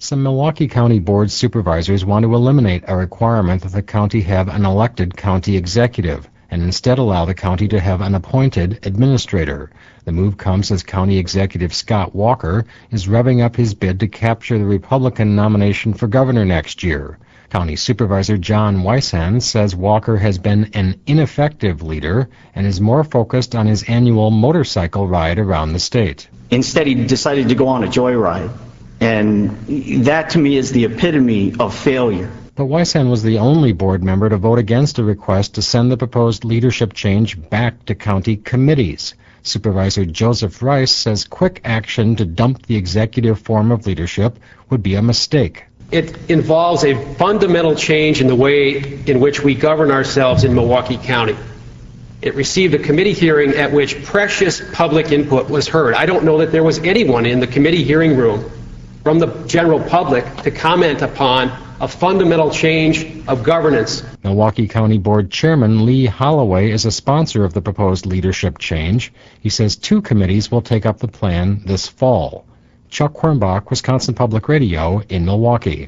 Some Milwaukee County Board supervisors want to eliminate a requirement that the county have an elected county executive and instead allow the county to have an appointed administrator. The move comes as County Executive Scott Walker is revving up his bid to capture the Republican nomination for governor next year. County Supervisor John Wiesan says Walker has been an ineffective leader and is more focused on his annual motorcycle ride around the state. Instead, he decided to go on a joyride. And that, to me, is the epitome of failure. But Wiesan was the only board member to vote against a request to send the proposed leadership change back to county committees. Supervisor Joseph Rice says quick action to dump the executive form of leadership would be a mistake. It involves a fundamental change in the way in which we govern ourselves in Milwaukee County. It received a committee hearing at which precious public input was heard. I don't know that there was anyone in the committee hearing room from the general public to comment upon a fundamental change of governance. Milwaukee County Board Chairman Lee Holloway is a sponsor of the proposed leadership change. He says 2 committees will take up the plan this fall. Chuck Hornbach, Wisconsin Public Radio in Milwaukee.